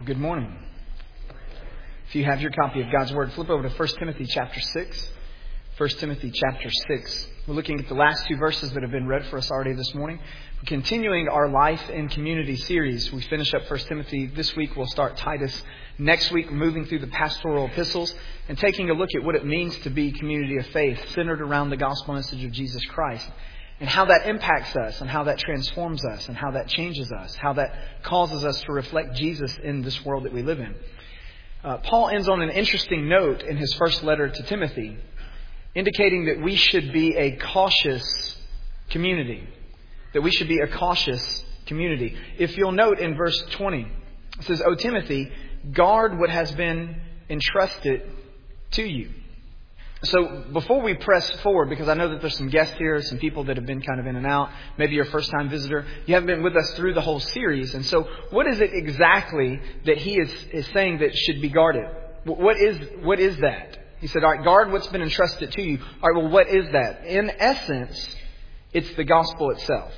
Good morning. If you have your copy of God's Word, flip over to 1 Timothy chapter 6. 1 Timothy chapter 6. We're looking at the last two verses that have been read for us already this morning. We're continuing our Life in Community series. We finish up 1 Timothy this week. We'll start Titus next week, moving through the pastoral epistles and taking a look at what it means to be community of faith centered around the gospel message of Jesus Christ. And how that impacts us, and how that transforms us, and how that changes us, how that causes us to reflect Jesus in this world that we live in. Paul ends on an interesting note in his first letter to Timothy, indicating that we should be a cautious community. That we should be a cautious community. If you'll note in verse 20, it says, "O Timothy, guard what has been entrusted to you." So before we press forward, because I know that there's some guests here, some people that have been kind of in and out, maybe you're a first-time visitor, you haven't been with us through the whole series. And so what is it exactly that he is saying that should be guarded? What is that? He said, all right, guard what's been entrusted to you. All right, well, what is that? In essence, it's the gospel itself.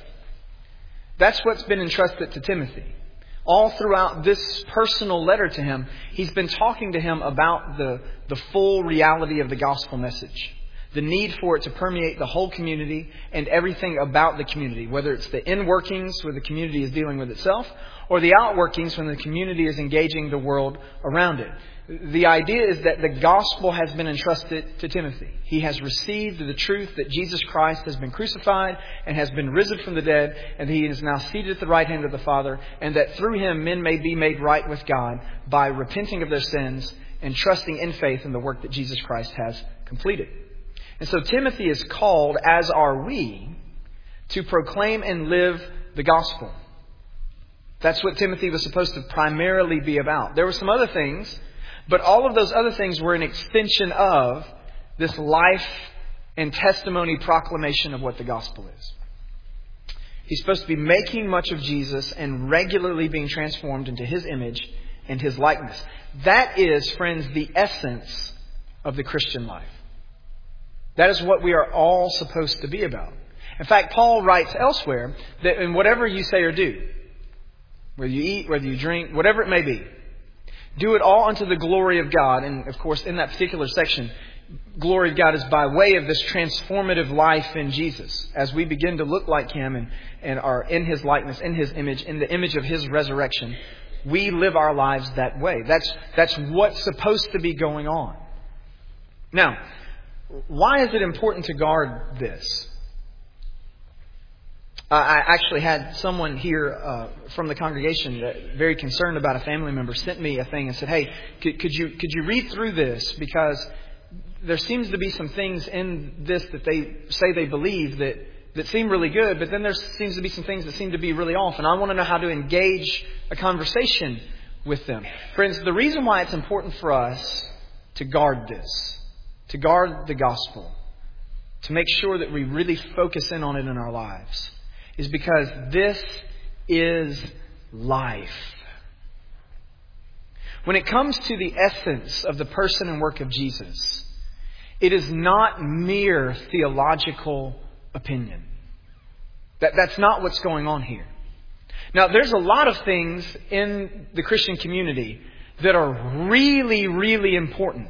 That's what's been entrusted to Timothy. All throughout this personal letter to him, he's been talking to him about the full reality of the gospel message. The need for it to permeate the whole community and everything about the community. Whether it's the in-workings where the community is dealing with itself, or the outworkings when the community is engaging the world around it. The idea is that the gospel has been entrusted to Timothy. He has received the truth that Jesus Christ has been crucified and has been risen from the dead, and he is now seated at the right hand of the Father, and that through him men may be made right with God by repenting of their sins and trusting in faith in the work that Jesus Christ has completed. And so Timothy is called, as are we, to proclaim and live the gospel. That's what Timothy was supposed to primarily be about. There were some other things, but all of those other things were an extension of this life and testimony proclamation of what the gospel is. He's supposed to be making much of Jesus and regularly being transformed into his image and his likeness. That is, friends, the essence of the Christian life. That is what we are all supposed to be about. In fact, Paul writes elsewhere that in whatever you say or do, whether you eat, whether you drink, whatever it may be, do it all unto the glory of God. And of course, in that particular section, glory of God is by way of this transformative life in Jesus. As we begin to look like him and are in his likeness, in his image, in the image of his resurrection, we live our lives that way. That's what's supposed to be going on. Now, why is it important to guard this? I actually had someone here from the congregation very concerned about a family member sent me a thing and said, hey, could you read through this? Because there seems to be some things in this that they say they believe that seem really good, but then there seems to be some things that seem to be really off. And I want to know how to engage a conversation with them. Friends, the reason why it's important for us to guard this, to guard the gospel, to make sure that we really focus in on it in our lives, is because this is life. When it comes to the essence of the person and work of Jesus, it is not mere theological opinion. That's not what's going on here. Now, there's a lot of things in the Christian community that are really, really important.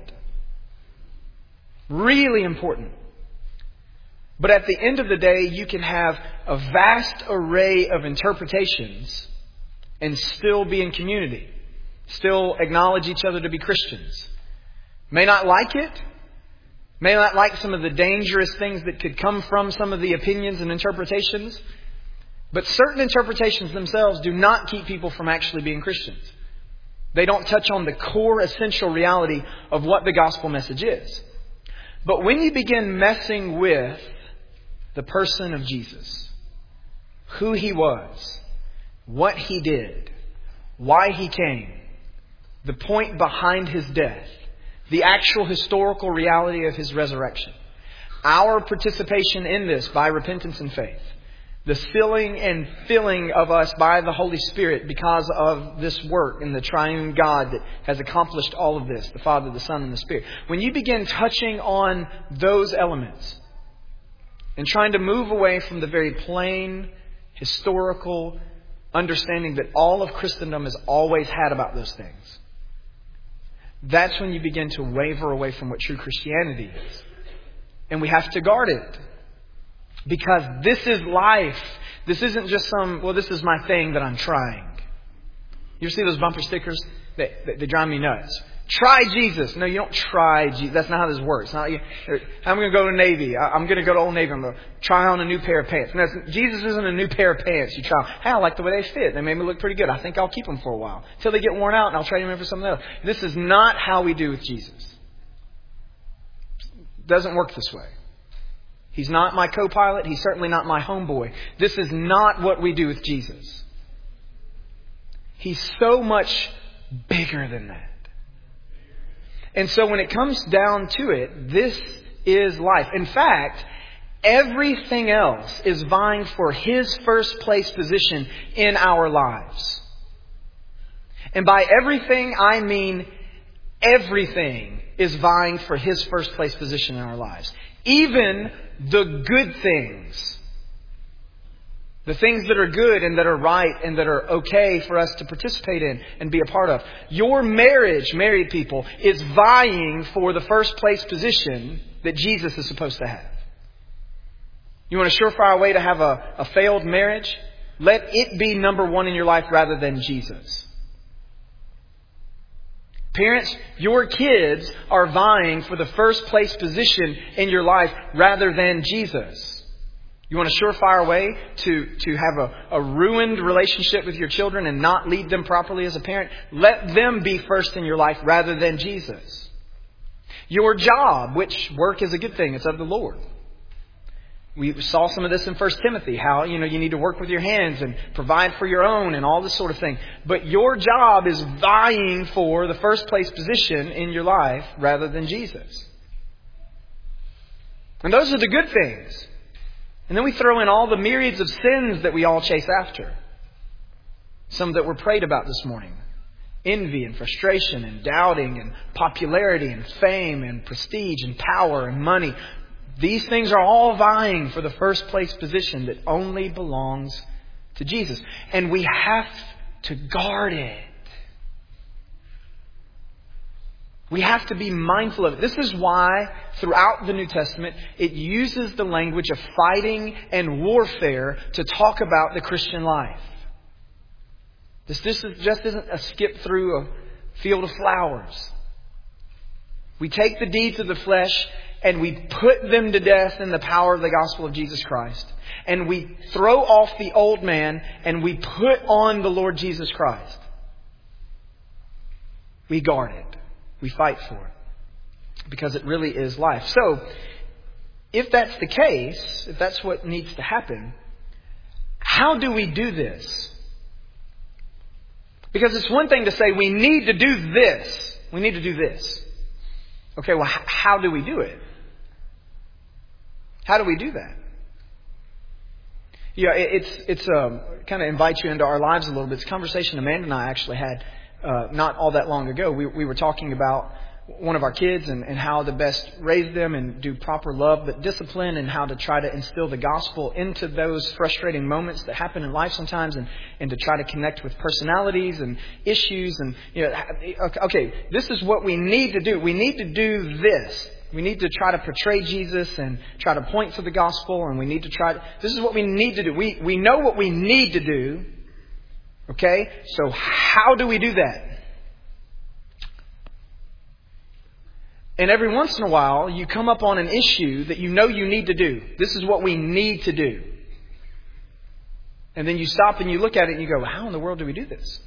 Really important. But at the end of the day, you can have a vast array of interpretations and still be in community. Still acknowledge each other to be Christians. May not like it. May not like some of the dangerous things that could come from some of the opinions and interpretations. But certain interpretations themselves do not keep people from actually being Christians. They don't touch on the core essential reality of what the gospel message is. But when you begin messing with the person of Jesus, who he was, what he did, why he came, the point behind his death, the actual historical reality of his resurrection, our participation in this by repentance and faith, the sealing and filling of us by the Holy Spirit because of this work in the triune God that has accomplished all of this, the Father, the Son, and the Spirit. When you begin touching on those elements, and trying to move away from the very plain, historical, understanding that all of Christendom has always had about those things, that's when you begin to waver away from what true Christianity is. And we have to guard it. Because this is life. This isn't just this is my thing that I'm trying. You see those bumper stickers? They drive me nuts. Try Jesus. No, you don't try Jesus. That's not how this works. Not like, I'm going to go to Navy. I'm going to go to Old Navy. I'm going to try on a new pair of pants. No, Jesus isn't a new pair of pants. You try. Hey, I like the way they fit. They made me look pretty good. I think I'll keep them for a while until they get worn out, and I'll trade them in for something else. This is not how we do with Jesus. It doesn't work this way. He's not my co-pilot. He's certainly not my homeboy. This is not what we do with Jesus. He's so much bigger than that. And so when it comes down to it, this is life. In fact, everything else is vying for His first place position in our lives. And by everything, I mean everything is vying for His first place position in our lives. Even the good things. The things that are good and that are right and that are okay for us to participate in and be a part of. Your marriage, married people, is vying for the first place position that Jesus is supposed to have. You want a surefire way to have a failed marriage? Let it be number one in your life rather than Jesus. Parents, your kids are vying for the first place position in your life rather than Jesus. You want a surefire way to have a ruined relationship with your children and not lead them properly as a parent? Let them be first in your life rather than Jesus. Your job, which work is a good thing, it's of the Lord. We saw some of this in 1 Timothy, how you need to work with your hands and provide for your own and all this sort of thing. But your job is vying for the first place position in your life rather than Jesus. And those are the good things. And then we throw in all the myriads of sins that we all chase after. Some that were prayed about this morning. Envy and frustration and doubting and popularity and fame and prestige and power and money. These things are all vying for the first place position that only belongs to Jesus. And we have to guard it. We have to be mindful of it. This is why throughout the New Testament it uses the language of fighting and warfare to talk about the Christian life. This just isn't a skip through a field of flowers. We take the deeds of the flesh and we put them to death in the power of the gospel of Jesus Christ. And we throw off the old man and we put on the Lord Jesus Christ. We guard it. We fight for it. Because it really is life. So, if that's the case, if that's what needs to happen, how do we do this? Because it's one thing to say, we need to do this. We need to do this. Okay, well, how do we do it? How do we do that? Yeah, it's kind of invites you into our lives a little bit. It's a conversation Amanda and I actually had not all that long ago. We were talking about one of our kids and how to best raise them and do proper love, but discipline, and how to try to instill the gospel into those frustrating moments that happen in life sometimes, and to try to connect with personalities and issues. And okay, this is what we need to do. We need to do this. We need to try to portray Jesus and try to point to the gospel, and we need to this is what we need to do. We know what we need to do. Okay? So how do we do that? And every once in a while, you come up on an issue that you know you need to do. This is what we need to do. And then you stop and you look at it and you go, how in the world do we do this?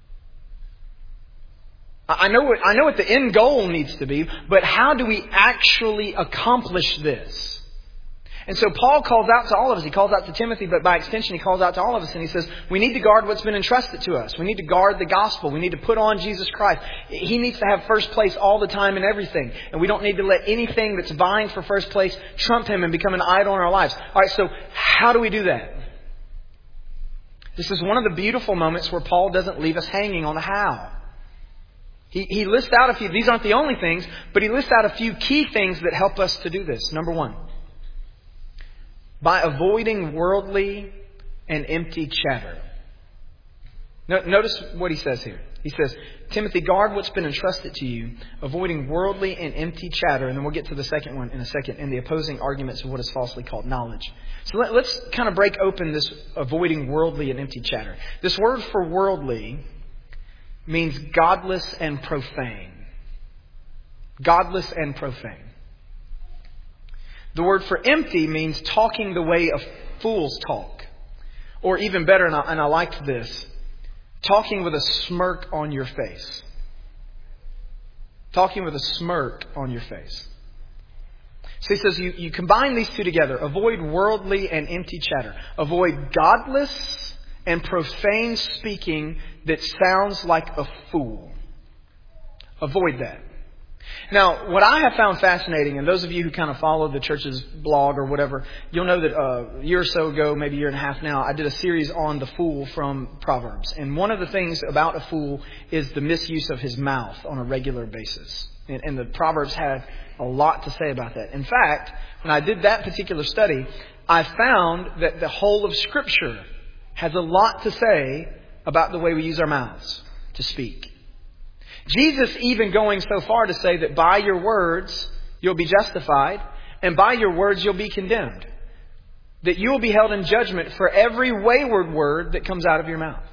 I know what the end goal needs to be, but how do we actually accomplish this? And so Paul calls out to all of us. He calls out to Timothy, but by extension, he calls out to all of us. And he says, we need to guard what's been entrusted to us. We need to guard the gospel. We need to put on Jesus Christ. He needs to have first place all the time in everything. And we don't need to let anything that's vying for first place trump Him and become an idol in our lives. All right, so how do we do that? This is one of the beautiful moments where Paul doesn't leave us hanging on the how. He lists out a few. These aren't the only things, but he lists out a few key things that help us to do this. Number one, by avoiding worldly and empty chatter. Notice what he says here. He says, Timothy, guard what's been entrusted to you, avoiding worldly and empty chatter. And then we'll get to the second one in a second, in the opposing arguments of what is falsely called knowledge. So let's kind of break open this avoiding worldly and empty chatter. This word for worldly means godless and profane. Godless and profane. The word for empty means talking the way of fools talk. Or even better, and I liked this, talking with a smirk on your face. Talking with a smirk on your face. So he says you combine these two together. Avoid worldly and empty chatter. Avoid godless and profane speaking that sounds like a fool. Avoid that. Now, what I have found fascinating, and those of you who kind of follow the church's blog or whatever, you'll know that a year or so ago, maybe a year and a half now, I did a series on the fool from Proverbs. And one of the things about a fool is the misuse of his mouth on a regular basis. And the Proverbs have a lot to say about that. In fact, when I did that particular study, I found that the whole of Scripture has a lot to say about the way we use our mouths to speak. Jesus even going so far to say that by your words you'll be justified, and by your words you'll be condemned. That you will be held in judgment for every wayward word that comes out of your mouth.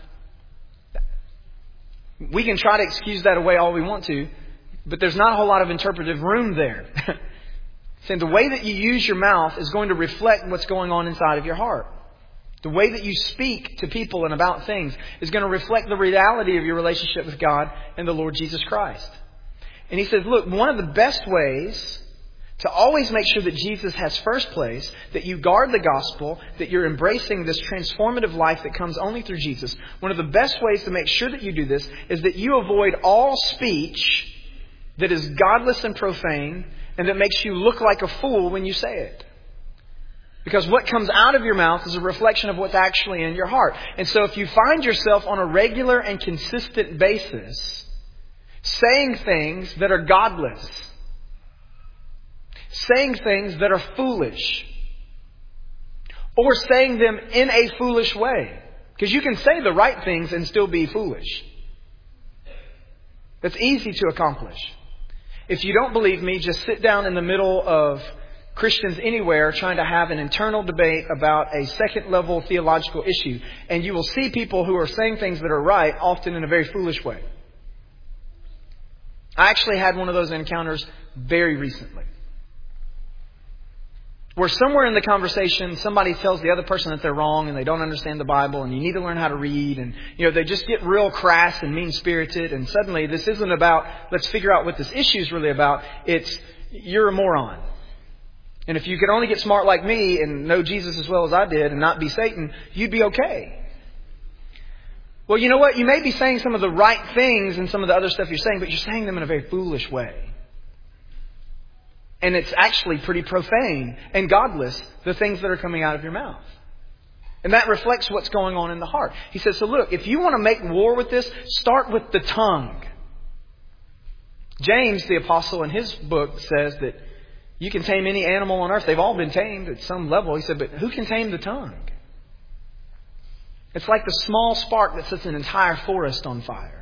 We can try to excuse that away all we want to, but there's not a whole lot of interpretive room there. Saying the way that you use your mouth is going to reflect what's going on inside of your heart. The way that you speak to people and about things is going to reflect the reality of your relationship with God and the Lord Jesus Christ. And he says, look, one of the best ways to always make sure that Jesus has first place, that you guard the gospel, that you're embracing this transformative life that comes only through Jesus. One of the best ways to make sure that you do this is that you avoid all speech that is godless and profane and that makes you look like a fool when you say it. Because what comes out of your mouth is a reflection of what's actually in your heart. And so if you find yourself on a regular and consistent basis saying things that are godless, saying things that are foolish, or saying them in a foolish way, because you can say the right things and still be foolish. That's easy to accomplish. If you don't believe me, just sit down in the middle of Christians anywhere trying to have an internal debate about a second level theological issue. And you will see people who are saying things that are right, often in a very foolish way. I actually had one of those encounters very recently. Where somewhere in the conversation, somebody tells the other person that they're wrong and they don't understand the Bible and you need to learn how to read. And, they just get real crass and mean-spirited. And suddenly this isn't about, let's figure out what this issue is really about. It's, you're a moron. And if you could only get smart like me and know Jesus as well as I did and not be Satan, you'd be okay. Well, you know what? You may be saying some of the right things and some of the other stuff you're saying, but you're saying them in a very foolish way. And it's actually pretty profane and godless, the things that are coming out of your mouth. And that reflects what's going on in the heart. He says, so look, if you want to make war with this, start with the tongue. James, the apostle, in his book says that you can tame any animal on earth. They've all been tamed at some level. He said, but who can tame the tongue? It's like the small spark that sets an entire forest on fire.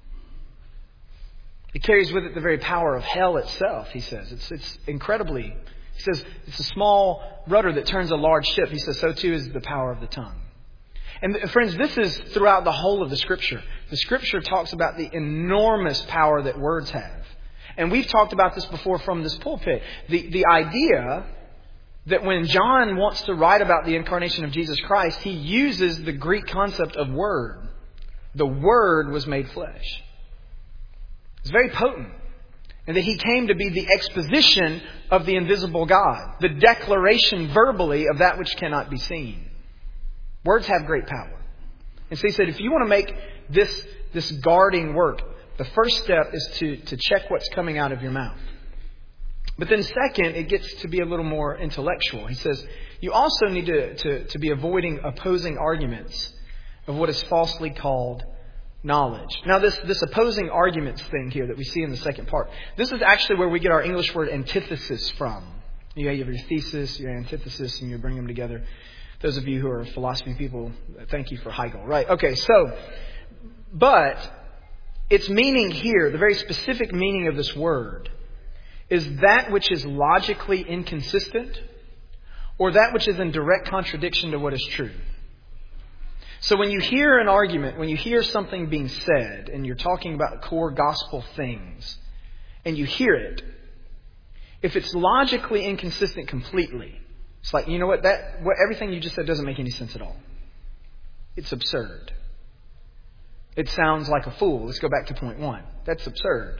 It carries with it the very power of hell itself, he says. It's incredibly, he says, it's a small rudder that turns a large ship. He says, so too is the power of the tongue. And friends, this is throughout the whole of the Scripture. The Scripture talks about the enormous power that words have. And we've talked about this before from this pulpit. The idea that when John wants to write about the incarnation of Jesus Christ, he uses the Greek concept of word. The Word was made flesh. It's very potent. And that he came to be the exposition of the invisible God. The declaration verbally of that which cannot be seen. Words have great power. And so he said, if you want to make this guarding work, the first step is to check what's coming out of your mouth. But then second, it gets to be a little more intellectual. He says, you also need to be avoiding opposing arguments of what is falsely called knowledge. Now, this opposing arguments thing here that we see in the second part, this is actually where we get our English word antithesis from. You have your thesis, your antithesis, and you bring them together. Those of you who are philosophy people, thank you for Hegel. Right, okay, so But its meaning here, the very specific meaning of this word, is that which is logically inconsistent or that which is in direct contradiction to what is true. So when you hear an argument, when you hear something being said, and you're talking about core gospel things, and you hear it, if it's logically inconsistent completely, it's like, you know what, everything you just said doesn't make any sense at all. It's absurd. It sounds like a fool. Let's go back to point 1. That's absurd.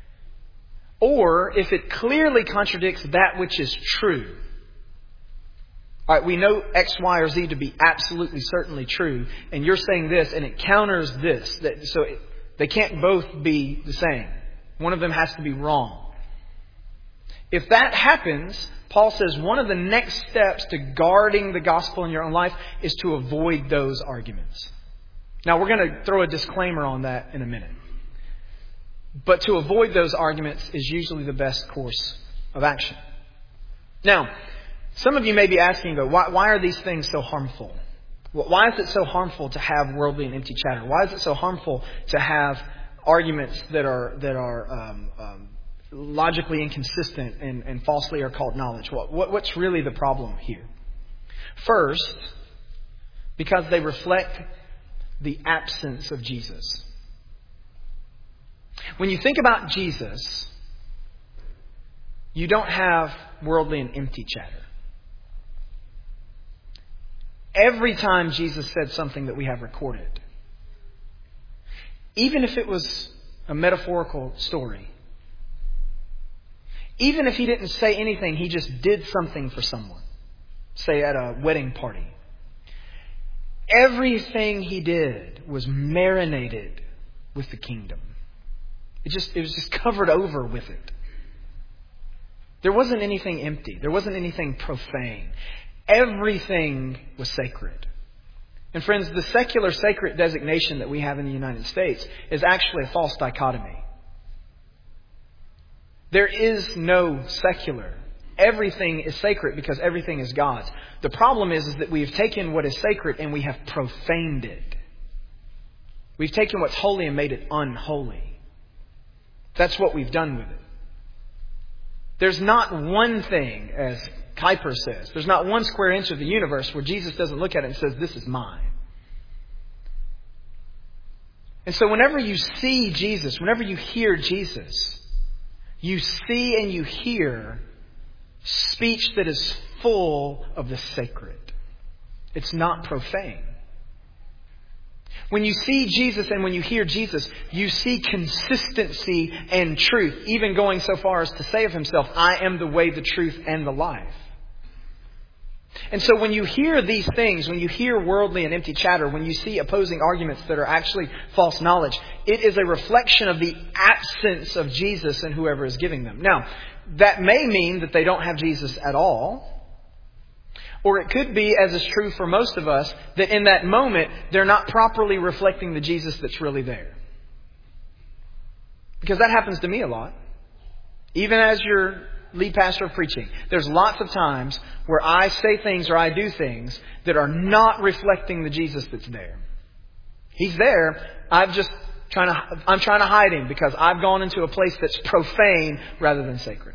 Or if it clearly contradicts that which is true. All right, we know X, Y, or Z to be absolutely certainly true, and you're saying this, and it counters this. They can't both be the same. One of them has to be wrong. If that happens, Paul says one of the next steps to guarding the gospel in your own life is to avoid those arguments. Now, we're going to throw a disclaimer on that in a minute. But to avoid those arguments is usually the best course of action. Now, some of you may be asking, why are these things so harmful? Why is it so harmful to have worldly and empty chatter? Why is it so harmful to have arguments that are logically inconsistent and falsely are called knowledge? What's really the problem here? First, because they reflect the absence of Jesus. When you think about Jesus, you don't have worldly and empty chatter. Every time Jesus said something that we have recorded, even if it was a metaphorical story, even if he didn't say anything, he just did something for someone, say at a wedding party, everything he did was marinated with the kingdom. It was just covered over with it. There wasn't anything empty. There wasn't anything profane. Everything was sacred. And friends, the secular sacred designation that we have in the United States is actually a false dichotomy. There is no secular. Everything is sacred because everything is God's. The problem is that we have taken what is sacred and we have profaned it. We've taken what's holy and made it unholy. That's what we've done with it. There's not one thing, as Kuyper says, there's not one square inch of the universe where Jesus doesn't look at it and says, this is mine. And so whenever you see Jesus, whenever you hear Jesus, you see and you hear speech that is full of the sacred. It's not profane. When you see Jesus and when you hear Jesus, you see consistency and truth, even going so far as to say of himself, I am the way, the truth, and the life. And so when you hear these things, when you hear worldly and empty chatter, when you see opposing arguments that are actually false knowledge, it is a reflection of the absence of Jesus and whoever is giving them. Now, that may mean that they don't have Jesus at all. Or it could be, as is true for most of us, that in that moment, they're not properly reflecting the Jesus that's really there. Because that happens to me a lot. Even as your lead pastor of preaching, there's lots of times where I say things or I do things that are not reflecting the Jesus that's there. He's there. I'm trying to hide him because I've gone into a place that's profane rather than sacred.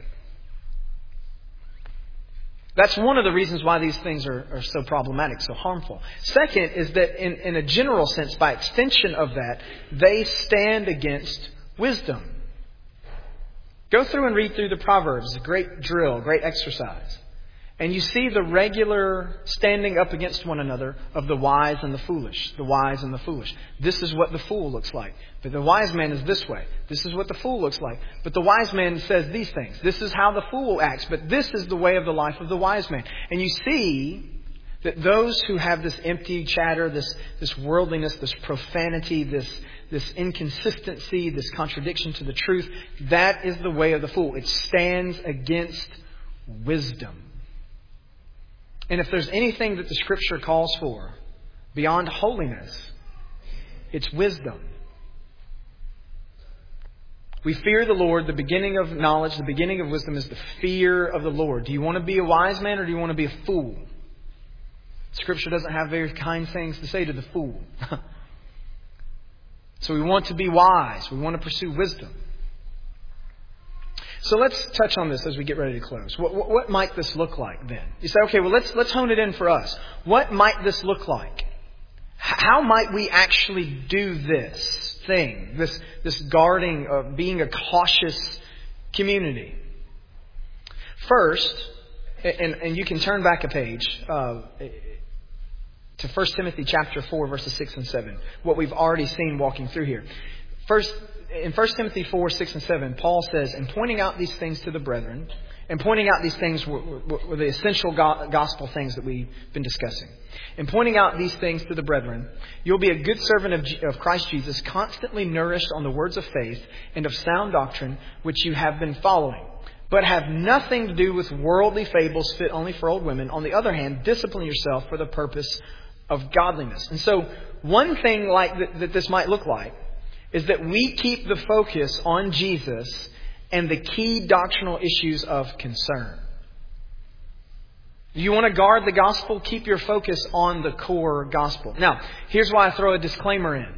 That's one of the reasons why these things are so problematic, so harmful. Second is that in a general sense, by extension of that, they stand against wisdom. Go through and read through the Proverbs. It's a great drill, great exercise. And you see the regular standing up against one another of the wise and the foolish. The wise and the foolish. This is what the fool looks like. But the wise man is this way. This is what the fool looks like. But the wise man says these things. This is how the fool acts. But this is the way of the life of the wise man. And you see that those who have this empty chatter, this worldliness, this profanity, this inconsistency, this contradiction to the truth, that is the way of the fool. It stands against wisdom. And if there's anything that the Scripture calls for beyond holiness, it's wisdom. We fear the Lord. The beginning of knowledge, the beginning of wisdom is the fear of the Lord. Do you want to be a wise man or do you want to be a fool? Scripture doesn't have very kind things to say to the fool. So we want to be wise. We want to pursue wisdom. So let's touch on this as we get ready to close. What might this look like then? You say, okay, well, let's hone it in for us. What might this look like? How might we actually do this thing, this guarding of being a cautious community? First, and you can turn back a page to 1 Timothy chapter 4, verses 6 and 7, what we've already seen walking through here. In 1 Timothy 4, 6 and 7, Paul says, "And pointing out these things to the brethren," and pointing out these things were the essential gospel things that we've been discussing. "And pointing out these things to the brethren, you'll be a good servant of Christ Jesus, constantly nourished on the words of faith and of sound doctrine, which you have been following. But have nothing to do with worldly fables fit only for old women. On the other hand, discipline yourself for the purpose of godliness." And so one thing like that this might look like is that we keep the focus on Jesus and the key doctrinal issues of concern. You want to guard the gospel? Keep your focus on the core gospel. Now, here's why I throw a disclaimer in.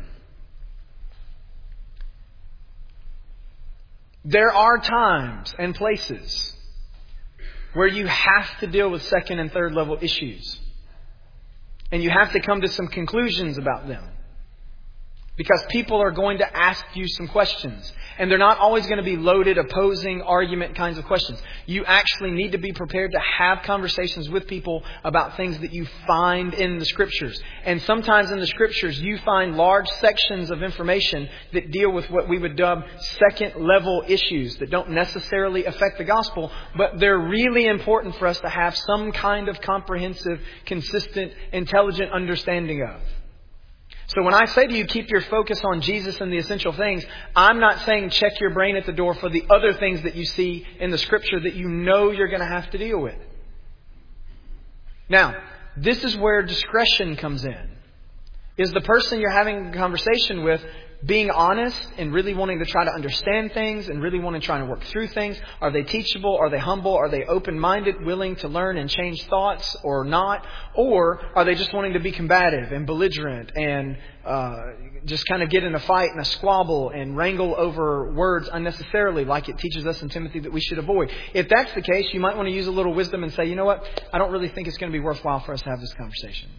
There are times and places where you have to deal with second and third level issues. And you have to come to some conclusions about them. Because people are going to ask you some questions. And they're not always going to be loaded, opposing, argument kinds of questions. You actually need to be prepared to have conversations with people about things that you find in the Scriptures. And sometimes in the Scriptures, you find large sections of information that deal with what we would dub second level issues that don't necessarily affect the gospel, but they're really important for us to have some kind of comprehensive, consistent, intelligent understanding of. So when I say to you, keep your focus on Jesus and the essential things, I'm not saying check your brain at the door for the other things that you see in the Scripture that you know you're going to have to deal with. Now, this is where discretion comes in. Is the person you're having a conversation with being honest and really wanting to try to understand things and really wanting to try to work through things? Are they teachable? Are they humble? Are they open-minded, willing to learn and change thoughts or not? Or are they just wanting to be combative and belligerent and just kind of get in a fight and a squabble and wrangle over words unnecessarily, like it teaches us in Timothy that we should avoid? If that's the case, you might want to use a little wisdom and say, you know what? I don't really think it's going to be worthwhile for us to have this conversation.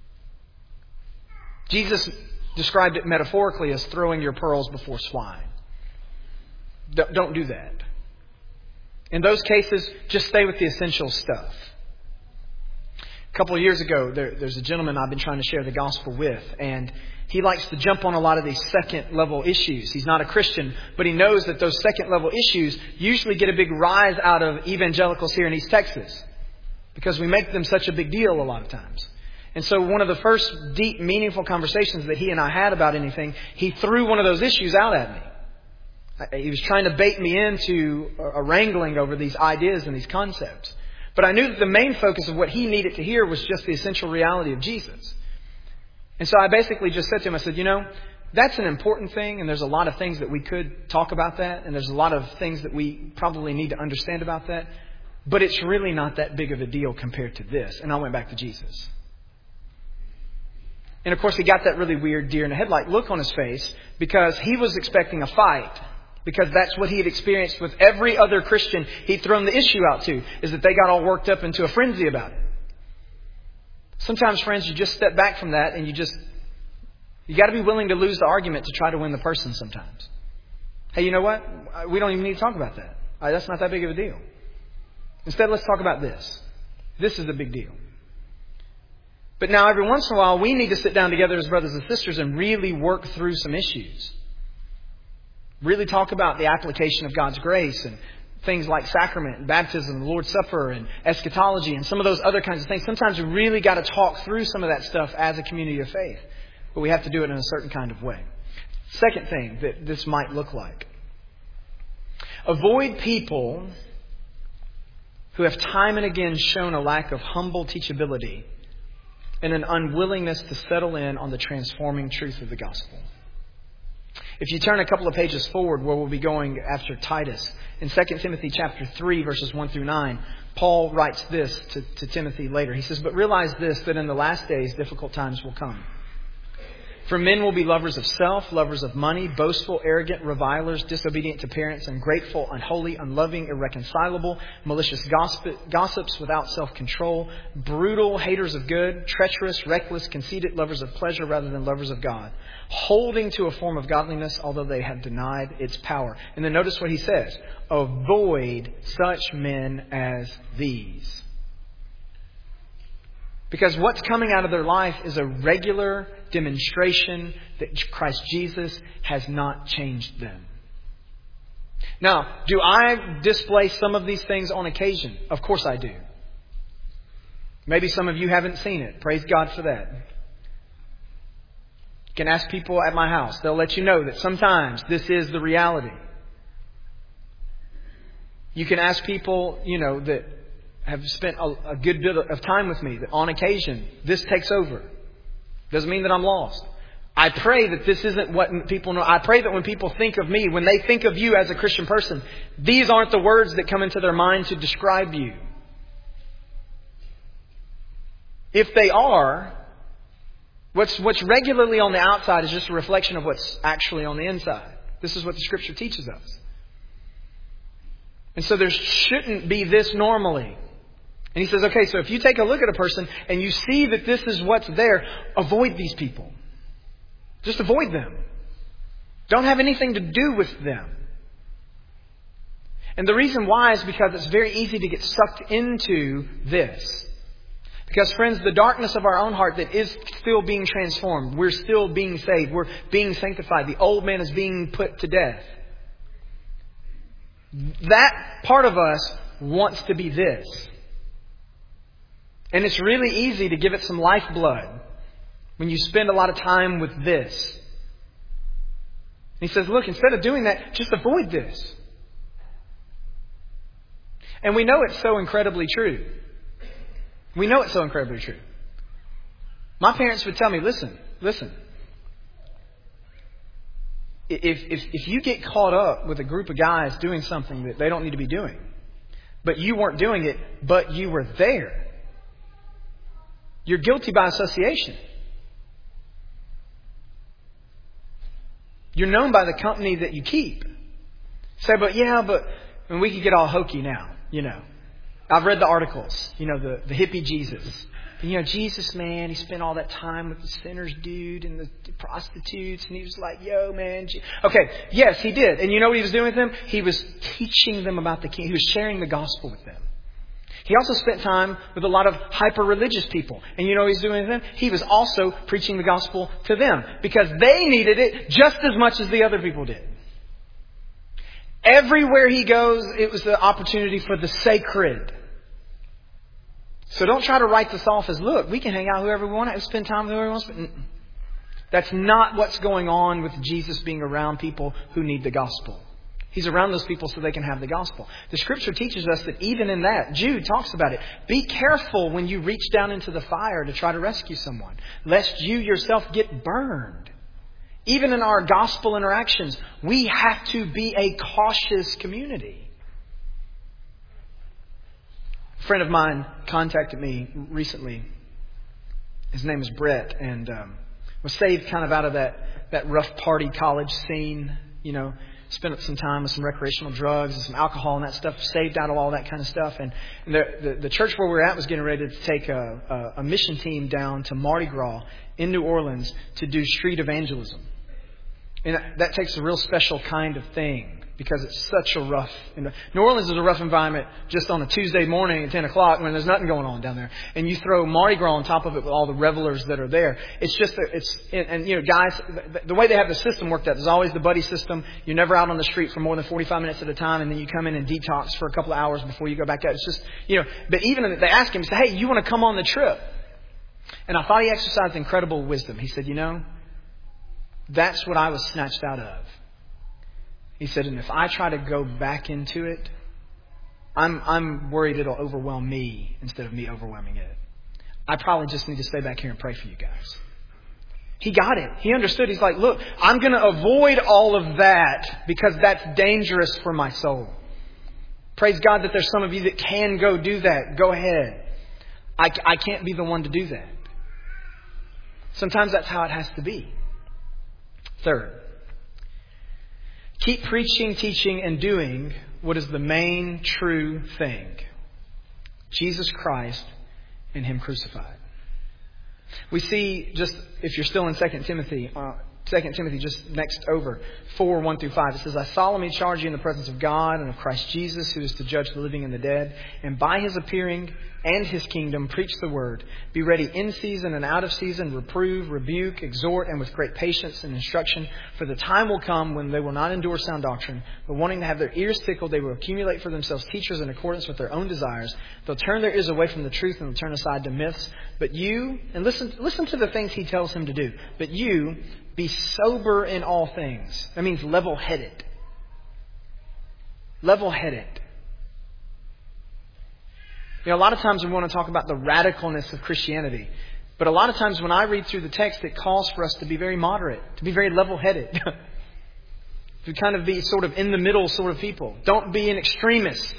Jesus described it metaphorically as throwing your pearls before swine. Don't do that. In those cases, just stay with the essential stuff. A couple of years ago, there's a gentleman I've been trying to share the gospel with, and he likes to jump on a lot of these second level issues. He's not a Christian, but he knows that those second level issues usually get a big rise out of evangelicals here in East Texas because we make them such a big deal a lot of times. And so one of the first deep, meaningful conversations that he and I had about anything, he threw one of those issues out at me. He was trying to bait me into a wrangling over these ideas and these concepts. But I knew that the main focus of what he needed to hear was just the essential reality of Jesus. And so I basically just said to him, I said, you know, that's an important thing, and there's a lot of things that we could talk about that, and there's a lot of things that we probably need to understand about that, but it's really not that big of a deal compared to this. And I went back to Jesus. And of course, he got that really weird deer in the headlight look on his face because he was expecting a fight. Because that's what he had experienced with every other Christian he'd thrown the issue out to, is that they got all worked up into a frenzy about it. Sometimes, friends, you just step back from that and you got to be willing to lose the argument to try to win the person sometimes. Hey, you know what? We don't even need to talk about that. That's not that big of a deal. Instead, let's talk about this. This is the big deal. But now, every once in a while, we need to sit down together as brothers and sisters and really work through some issues. Really talk about the application of God's grace and things like sacrament and baptism, the Lord's Supper and eschatology and some of those other kinds of things. Sometimes we really got to talk through some of that stuff as a community of faith. But we have to do it in a certain kind of way. Second thing that this might look like. Avoid people who have time and again shown a lack of humble teachability and an unwillingness to settle in on the transforming truth of the gospel. If you turn a couple of pages forward where we'll be going after Titus, in 2 Timothy chapter 3, verses 1 through 9, Paul writes this to Timothy later. He says, "But realize this, that in the last days difficult times will come. For men will be lovers of self, lovers of money, boastful, arrogant, revilers, disobedient to parents, ungrateful, unholy, unloving, irreconcilable, malicious gossips without self-control, brutal, haters of good, treacherous, reckless, conceited, lovers of pleasure rather than lovers of God, holding to a form of godliness, although they have denied its power. And then notice what he says. Avoid such men as these. Because what's coming out of their life is a regular demonstration that Christ Jesus has not changed them. Now, do I display some of these things on occasion? Of course I do. Maybe some of you haven't seen it. Praise God for that. You can ask people at my house. They'll let you know that sometimes this is the reality. You can ask people, that have spent a good bit of time with me, that on occasion, this takes over. Doesn't mean that I'm lost. I pray that this isn't what people know. I pray that when people think of me, when they think of you as a Christian person, these aren't the words that come into their mind to describe you. If they are, what's regularly on the outside is just a reflection of what's actually on the inside. This is what the Scripture teaches us. And so there shouldn't be this normally. And he says, okay, so if you take a look at a person and you see that this is what's there, avoid these people. Just avoid them. Don't have anything to do with them. And the reason why is because it's very easy to get sucked into this. Because, friends, the darkness of our own heart that is still being transformed. We're still being saved. We're being sanctified. The old man is being put to death. That part of us wants to be this. And it's really easy to give it some lifeblood when you spend a lot of time with this. And he says, look, instead of doing that, just avoid this. And we know it's so incredibly true. We know it's so incredibly true. My parents would tell me, listen. If you get caught up with a group of guys doing something that they don't need to be doing, but you weren't doing it, but you were there, you're guilty by association. You're known by the company that you keep. Say, but we could get all hokey now, I've read the articles, the hippie Jesus. Jesus, man, he spent all that time with the sinners, dude, and the prostitutes, and he was like, yo, man. Okay, yes, he did. And you know what he was doing with them? He was teaching them about the King. He was sharing the gospel with them. He also spent time with a lot of hyper-religious people. And you know what he's doing with them? He was also preaching the gospel to them because they needed it just as much as the other people did. Everywhere he goes, it was the opportunity for the sacred. So don't try to write this off as, look, we can hang out whoever we want to, spend time with whoever we want to. That's not what's going on with Jesus being around people who need the gospel. He's around those people so they can have the gospel. The Scripture teaches us that even in that, Jude talks about it. Be careful when you reach down into the fire to try to rescue someone, lest you yourself get burned. Even in our gospel interactions, we have to be a cautious community. A friend of mine contacted me recently. His name is Brett, and was saved kind of out of that rough party college scene, spent some time with some recreational drugs and some alcohol and that stuff, saved out of all that kind of stuff. And the church where we were at was getting ready to take a mission team down to Mardi Gras in New Orleans to do street evangelism. And that takes a real special kind of thing because it's such a rough... New Orleans is a rough environment just on a Tuesday morning at 10 o'clock when there's nothing going on down there. And you throw Mardi Gras on top of it with all the revelers that are there. It's just... guys, the way they have the system worked out, there's always the buddy system. You're never out on the street for more than 45 minutes at a time, and then you come in and detox for a couple of hours before you go back out. It's just, But even they ask him, say, hey, you want to come on the trip? And I thought he exercised incredible wisdom. He said, that's what I was snatched out of. He said, and if I try to go back into it, I'm worried it'll overwhelm me instead of me overwhelming it. I probably just need to stay back here and pray for you guys. He got it. He understood. He's like, look, I'm going to avoid all of that because that's dangerous for my soul. Praise God that there's some of you that can go do that. Go ahead. I can't be the one to do that. Sometimes that's how it has to be. Third, keep preaching, teaching, and doing what is the main true thing: Jesus Christ and Him crucified. We see, just if you're still in 2 Timothy, just next over, 4:1-5, it says, I solemnly charge you in the presence of God and of Christ Jesus, who is to judge the living and the dead, and by His appearing and His kingdom, preach the word. Be ready in season and out of season, reprove, rebuke, exhort, and with great patience and instruction. For the time will come when they will not endure sound doctrine, but wanting to have their ears tickled, they will accumulate for themselves teachers in accordance with their own desires. They'll turn their ears away from the truth and will turn aside to myths. But you, and listen to the things He tells him to do. But you, be sober in all things. That means level-headed. Level-headed. You know, a lot of times we want to talk about the radicalness of Christianity. But a lot of times when I read through the text, it calls for us to be very moderate, to be very level-headed. To kind of be sort of in the middle sort of people. Don't be an extremist.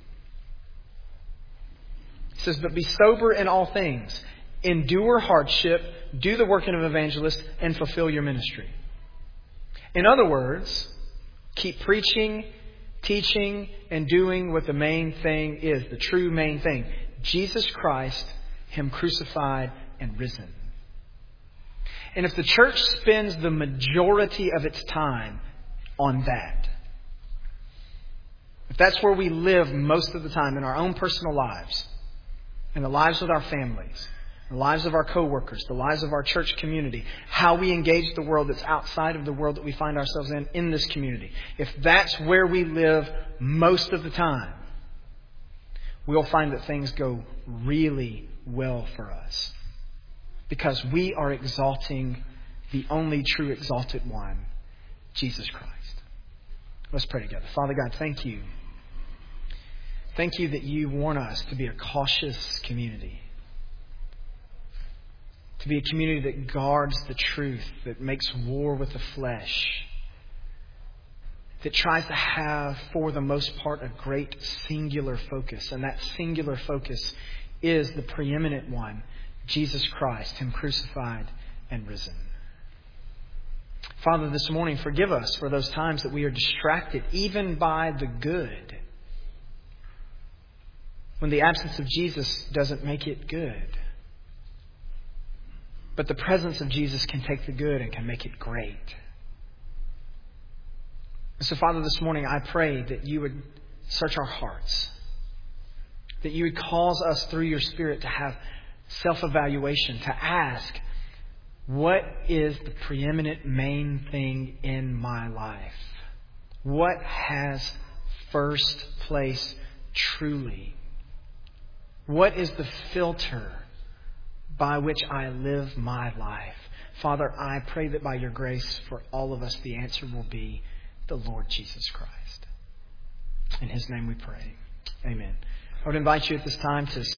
It says, but be sober in all things. Endure hardship, do the work of an evangelist, and fulfill your ministry. In other words, keep preaching, teaching, and doing what the main thing is, the true main thing: Jesus Christ, Him crucified and risen. And if the church spends the majority of its time on that, if that's where we live most of the time in our own personal lives, in the lives of our families, the lives of our co-workers, the lives of our church community, how we engage the world that's outside of the world that we find ourselves in this community. If that's where we live most of the time, we'll find that things go really well for us. Because we are exalting the only true exalted one, Jesus Christ. Let's pray together. Father God, thank you. Thank you that you warn us to be a cautious community. To be a community that guards the truth, that makes war with the flesh, that tries to have, for the most part, a great singular focus. And that singular focus is the preeminent one, Jesus Christ, Him crucified and risen. Father, this morning, forgive us for those times that we are distracted, even by the good, when the absence of Jesus doesn't make it good. But the presence of Jesus can take the good and can make it great. So, Father, this morning I pray that you would search our hearts. That you would cause us through your Spirit to have self-evaluation, to ask, what is the preeminent main thing in my life? What has first place truly? What is the filter by which I live my life? Father, I pray that by your grace for all of us, the answer will be the Lord Jesus Christ. In His name we pray. Amen. I would invite you at this time to